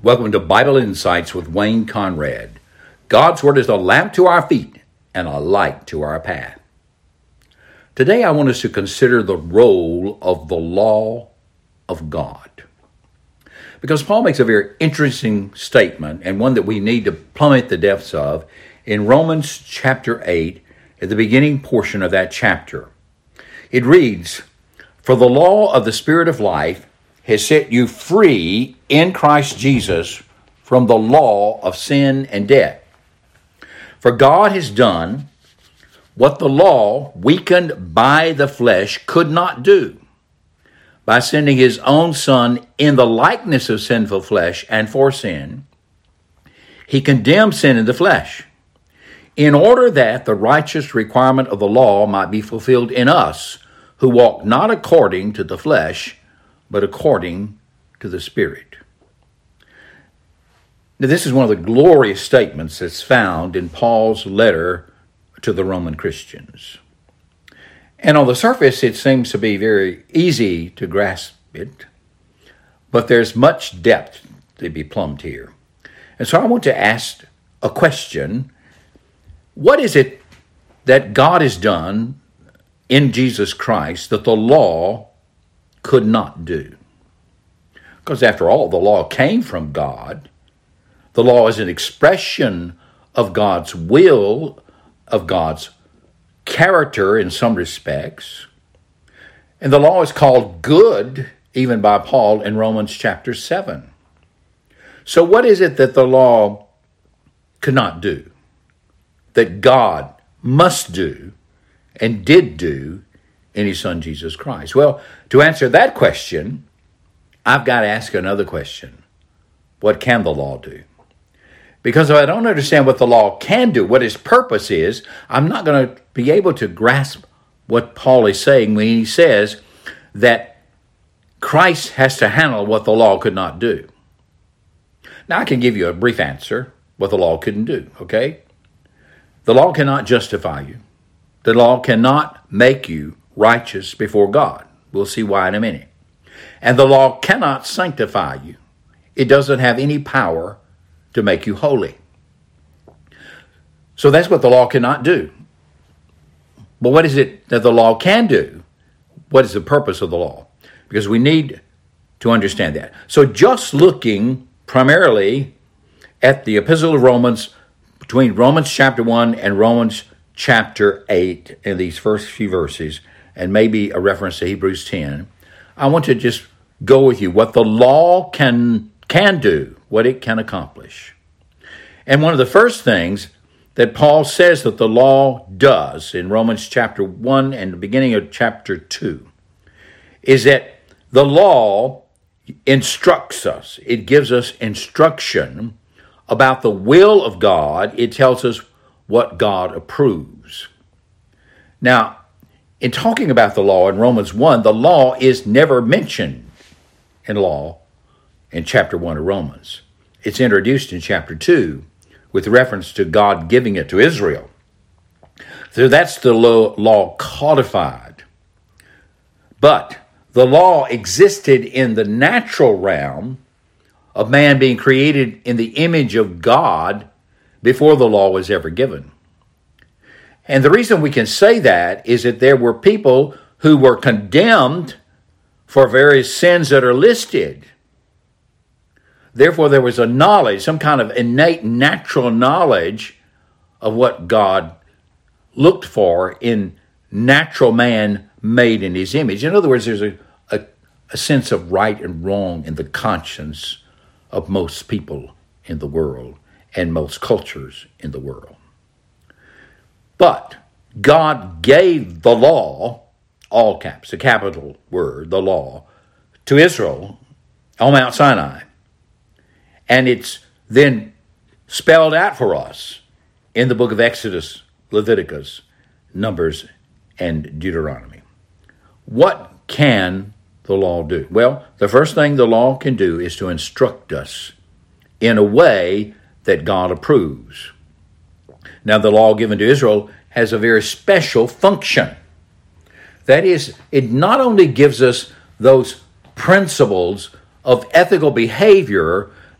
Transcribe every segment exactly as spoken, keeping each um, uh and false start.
Welcome to Bible Insights with Wayne Conrad. God's Word is a lamp to our feet and a light to our path. Today I want us to consider the role of the law of God. Because Paul makes a very interesting statement, and one that we need to plummet the depths of, in Romans chapter eight, at the beginning portion of that chapter. It reads, "For the law of the Spirit of life has set you free in Christ Jesus from the law of sin and death. For God has done what the law, weakened by the flesh, could not do, by sending his own Son in the likeness of sinful flesh and for sin. He condemned sin in the flesh, in order that the righteous requirement of the law might be fulfilled in us, who walk not according to the flesh, but according to the Spirit." Now, this is one of the glorious statements that's found in Paul's letter to the Roman Christians. And on the surface, it seems to be very easy to grasp it, but there's much depth to be plumbed here. And so I want to ask a question. What is it that God has done in Jesus Christ that the law could not do? Because after all, the law came from God. The law is an expression of God's will, of God's character in some respects. And the law is called good, even by Paul in Romans chapter seven. So what is it that the law could not do, that God must do and did do in his Son Jesus Christ? Well, to answer that question, I've got to ask another question. What can the law do? Because if I don't understand what the law can do, what its purpose is, I'm not going to be able to grasp what Paul is saying when he says that Christ has to handle what the law could not do. Now, I can give you a brief answer, what the law couldn't do, okay? The law cannot justify you. The law cannot make you righteous before God. We'll see why in a minute. And the law cannot sanctify you. It doesn't have any power to make you holy. So that's what the law cannot do. But what is it that the law can do? What is the purpose of the law? Because we need to understand that. So just looking primarily at the Epistle of Romans, between Romans chapter one and Romans chapter eight, in these first few verses, and maybe a reference to Hebrews ten, I want to just go with you what the law can can do, what it can accomplish. And one of the first things that Paul says that the law does in Romans chapter one and the beginning of chapter two is that the law instructs us. It gives us instruction about the will of God. It tells us what God approves. Now, in talking about the law in Romans one, the law is never mentioned in law in chapter one of Romans. It's introduced in chapter two with reference to God giving it to Israel. So that's the law codified. But the law existed in the natural realm of man being created in the image of God before the law was ever given. And the reason we can say that is that there were people who were condemned for various sins that are listed. Therefore, there was a knowledge, some kind of innate natural knowledge of what God looked for in natural man made in his image. In other words, there's a, a, a sense of right and wrong in the conscience of most people in the world and most cultures in the world. But God gave the law, all caps, a capital word, the law, to Israel on Mount Sinai. And it's then spelled out for us in the book of Exodus, Leviticus, Numbers, and Deuteronomy. What can the law do? Well, the first thing the law can do is to instruct us in a way that God approves. Now, the law given to Israel has a very special function. That is, it not only gives us those principles of ethical behavior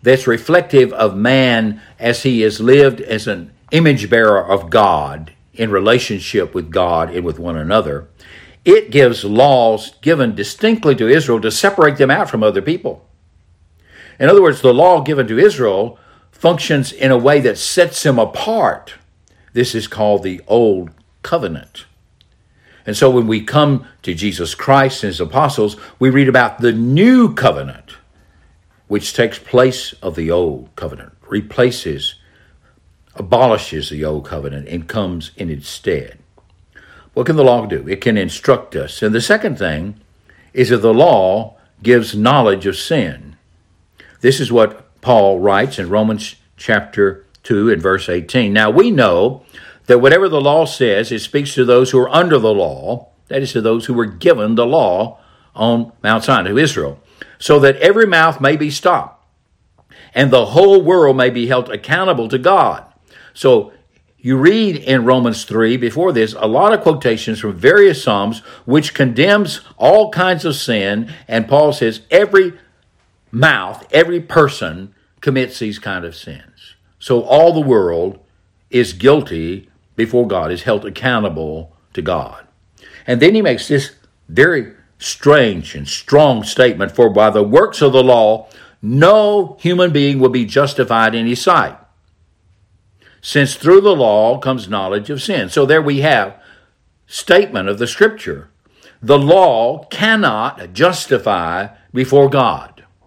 that's reflective of man as he is lived as an image bearer of God in relationship with God and with one another. It gives laws given distinctly to Israel to separate them out from other people. In other words, the law given to Israel functions in a way that sets them apart. This is called the Old Covenant. And so when we come to Jesus Christ and his apostles, we read about the new covenant, which takes place of the old covenant, replaces, abolishes the old covenant, and comes in its stead. What can the law do? It can instruct us. And the second thing is that the law gives knowledge of sin. This is what Paul writes in Romans chapter two and verse eighteen. Now we know that whatever the law says, it speaks to those who are under the law, that is to those who were given the law on Mount Sinai, to Israel, so that every mouth may be stopped and the whole world may be held accountable to God. So you read in Romans three, before this, a lot of quotations from various Psalms which condemns all kinds of sin, and Paul says every mouth, every person commits these kind of sins. So all the world is guilty before God, is held accountable to God. And then he makes this very strange and strong statement, for by the works of the law, no human being will be justified in his sight, since through the law comes knowledge of sin. So there we have statement of the scripture. The law cannot justify before God.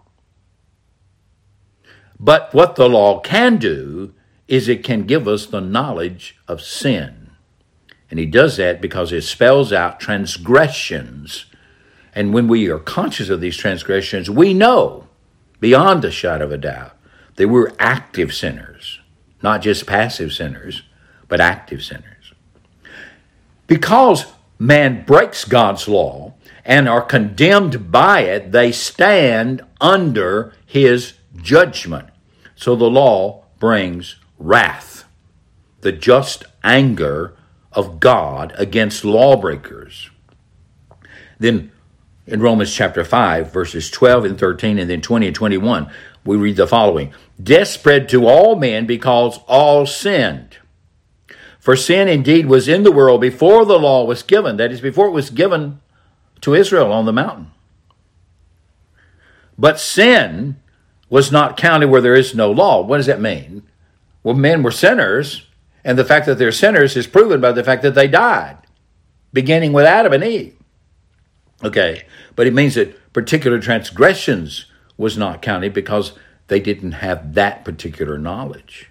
But what the law can do is it can give us the knowledge of sin. And he does that because it spells out transgressions. And when we are conscious of these transgressions, we know beyond a shadow of a doubt that we're active sinners, not just passive sinners, but active sinners. Because man breaks God's law and are condemned by it, they stand under his judgment. So the law brings wrath, the just anger of God against lawbreakers. Then in Romans chapter five, verses twelve and thirteen, and then twenty and twenty-one, we read the following. Death spread to all men because all sinned. For sin indeed was in the world before the law was given, that is, before it was given to Israel on the mountain. But sin was not counted where there is no law. What does that mean? Well, men were sinners, and the fact that they're sinners is proven by the fact that they died, beginning with Adam and Eve. Okay, but it means that particular transgressions was not counted because they didn't have that particular knowledge.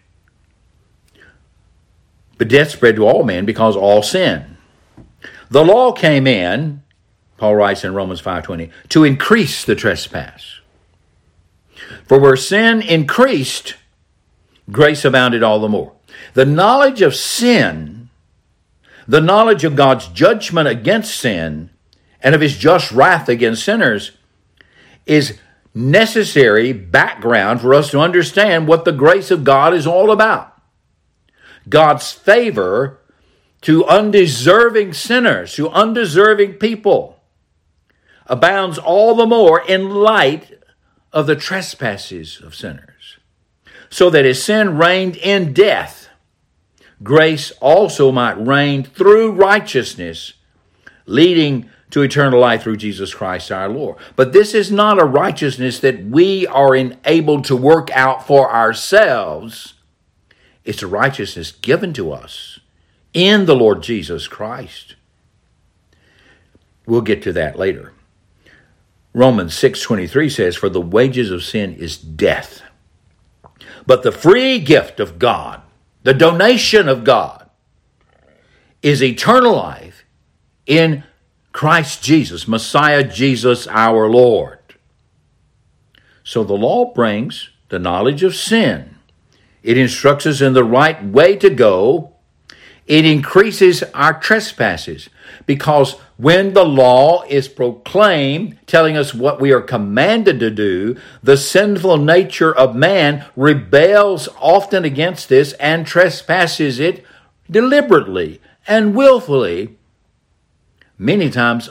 But death spread to all men because all sin. The law came in, Paul writes in Romans five twenty, to increase the trespass. For where sin increased, grace abounded all the more. The knowledge of sin, the knowledge of God's judgment against sin, and of his just wrath against sinners is necessary background for us to understand what the grace of God is all about. God's favor to undeserving sinners, to undeserving people, abounds all the more in light of the trespasses of sinners. So that as sin reigned in death, grace also might reign through righteousness, leading to eternal life through Jesus Christ our Lord. But this is not a righteousness that we are enabled to work out for ourselves. It's a righteousness given to us in the Lord Jesus Christ. We'll get to that later. Romans six twenty-three says, for the wages of sin is death. But the free gift of God, the donation of God, is eternal life in Christ Jesus, Messiah Jesus our Lord. So the law brings the knowledge of sin. It instructs us in the right way to go. It increases our trespasses, because when the law is proclaimed, telling us what we are commanded to do, the sinful nature of man rebels often against this and trespasses it deliberately and willfully, many times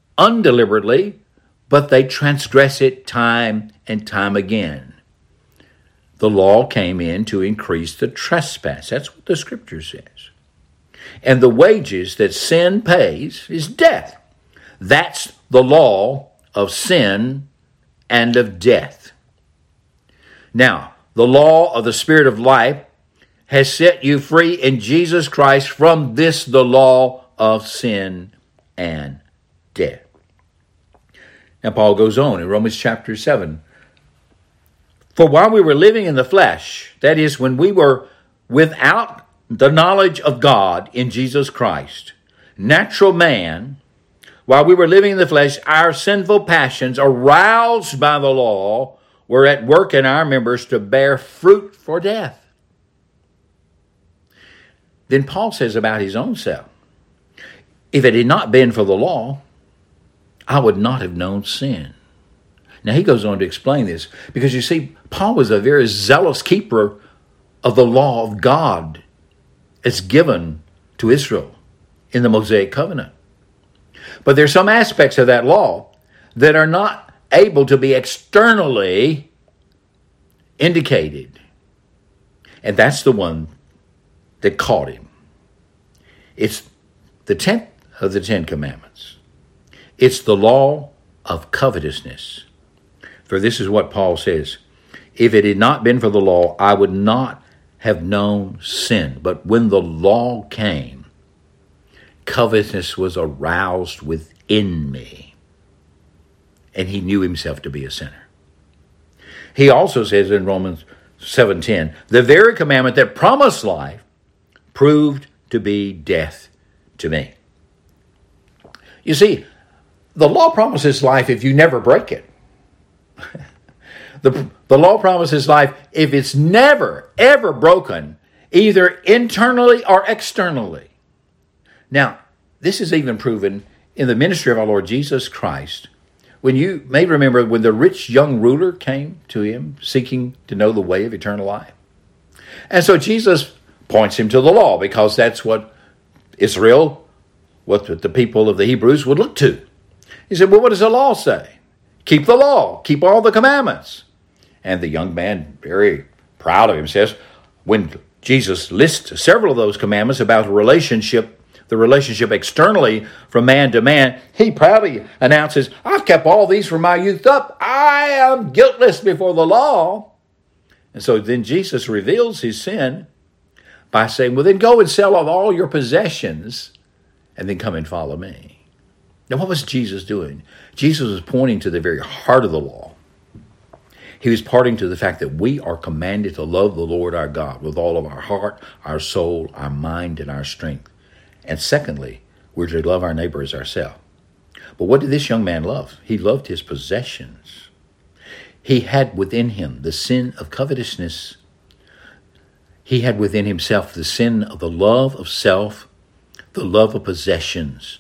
undeliberately, but they transgress it time and time again. the law came in to increase the trespass. That's what the Scripture says. And the wages that sin pays is death. That's the law of sin and of death. Now, the law of the Spirit of life has set you free in Jesus Christ from this, the law of sin and death. Now, Paul goes on in Romans chapter seven. For while we were living in the flesh, that is, when we were without the knowledge of God in Jesus Christ, natural man, while we were living in the flesh, our sinful passions, aroused by the law, were at work in our members to bear fruit for death. Then Paul says about his own self, if it had not been for the law, I would not have known sin. Now he goes on to explain this, because you see, Paul was a very zealous keeper of the law of God as given to Israel in the Mosaic covenant. But there's some aspects of that law that are not able to be externally indicated. And that's the one that caught him. It's the tenth of the Ten Commandments. It's the law of covetousness. For this is what Paul says, if it had not been for the law, I would not have known sin. But when the law came, covetousness was aroused within me, and he knew himself to be a sinner. He also says in Romans seven ten, the very commandment that promised life proved to be death to me. You see, the law promises life if you never break it. the, the law promises life if it's never, ever broken, either internally or externally. Now, this is even proven in the ministry of our Lord Jesus Christ. When you may remember when the rich young ruler came to him seeking to know the way of eternal life. And so Jesus points him to the law, because that's what Israel, what the people of the Hebrews would look to. He said, well, what does the law say? Keep the law, keep all the commandments. And the young man, very proud of him, says, when Jesus lists several of those commandments about the relationship, the relationship externally from man to man, he proudly announces, I've kept all these from my youth up. I am guiltless before the law. And so then Jesus reveals his sin by saying, well, then go and sell off all your possessions and then come and follow me. Now, what was Jesus doing? Jesus was pointing to the very heart of the law. He was pointing to the fact that we are commanded to love the Lord our God with all of our heart, our soul, our mind, and our strength. And secondly, we're to love our neighbor as ourselves. But what did this young man love? He loved his possessions. He had within him the sin of covetousness. He had within himself the sin of the love of self, the love of possessions.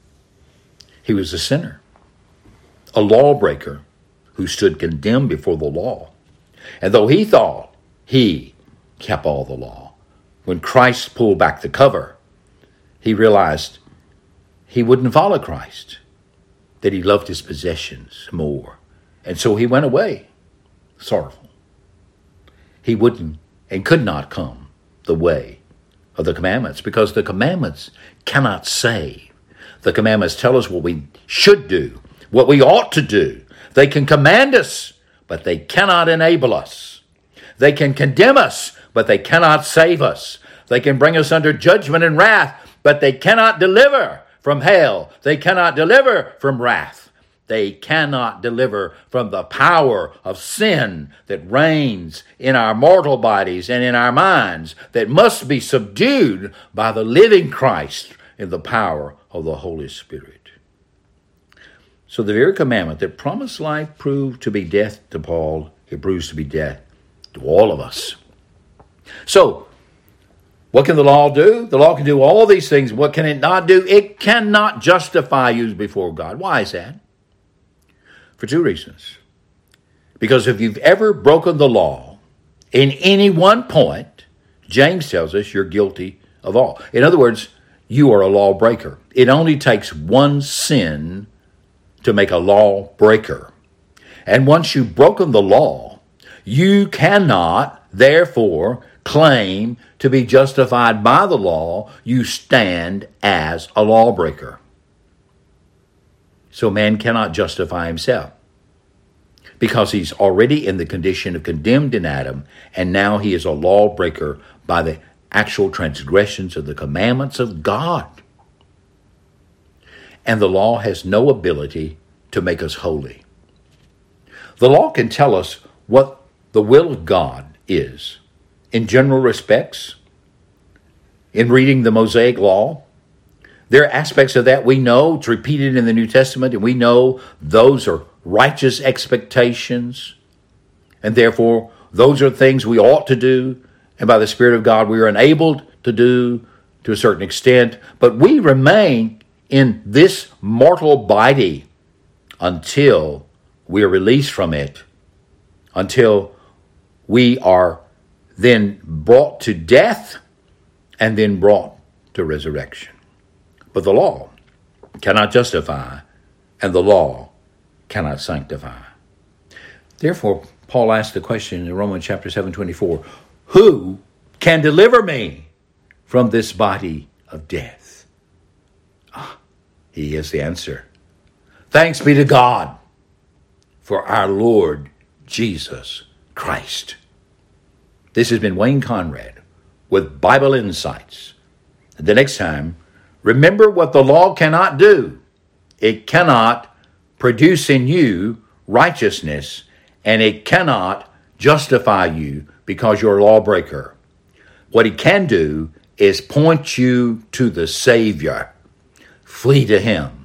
He was a sinner, a lawbreaker who stood condemned before the law. And though he thought he kept all the law, when Christ pulled back the cover, he realized he wouldn't follow Christ, that he loved his possessions more. And so he went away sorrowful. He wouldn't and could not come the way of the commandments, because the commandments cannot save. The commandments tell us what we should do, what we ought to do. They can command us, but they cannot enable us. They can condemn us, but they cannot save us. They can bring us under judgment and wrath, but they cannot deliver from hell. They cannot deliver from wrath. They cannot deliver from the power of sin that reigns in our mortal bodies and in our minds, that must be subdued by the living Christ in the power of the Holy Spirit. So the very commandment that promised life proved to be death to Paul, it proves to be death to all of us. So, what can the law do? The law can do all these things. What can it not do? It cannot justify you before God. Why is that? For two reasons. Because if you've ever broken the law in any one point, James tells us you're guilty of all. In other words, you are a lawbreaker. It only takes one sin to make a lawbreaker. And once you've broken the law, You cannot, therefore, claim to be justified by the law. You stand as a lawbreaker. So man cannot justify himself because he's already in the condition of condemned in Adam, and now he is a lawbreaker by the actual transgressions of the commandments of God. And the law has no ability to make us holy. The law can tell us what the will of God is in general respects. In reading the Mosaic Law, there are aspects of that we know. It's repeated in the New Testament, and we know those are righteous expectations, and therefore those are things we ought to do, and by the Spirit of God we are enabled to do to a certain extent, but we remain in this mortal body until we are released from it, until we are then brought to death and then brought to resurrection. But the law cannot justify, and the law cannot sanctify. Therefore, Paul asked the question in Romans chapter seven twenty-four, who can deliver me from this body of death? Ah, he is the answer. Thanks be to God for our Lord Jesus Christ. This has been Wayne Conrad with Bible Insights. The next time, remember what the law cannot do. It cannot produce in you righteousness, and it cannot justify you because you're a lawbreaker. What it can do is point you to the Savior. Flee to Him.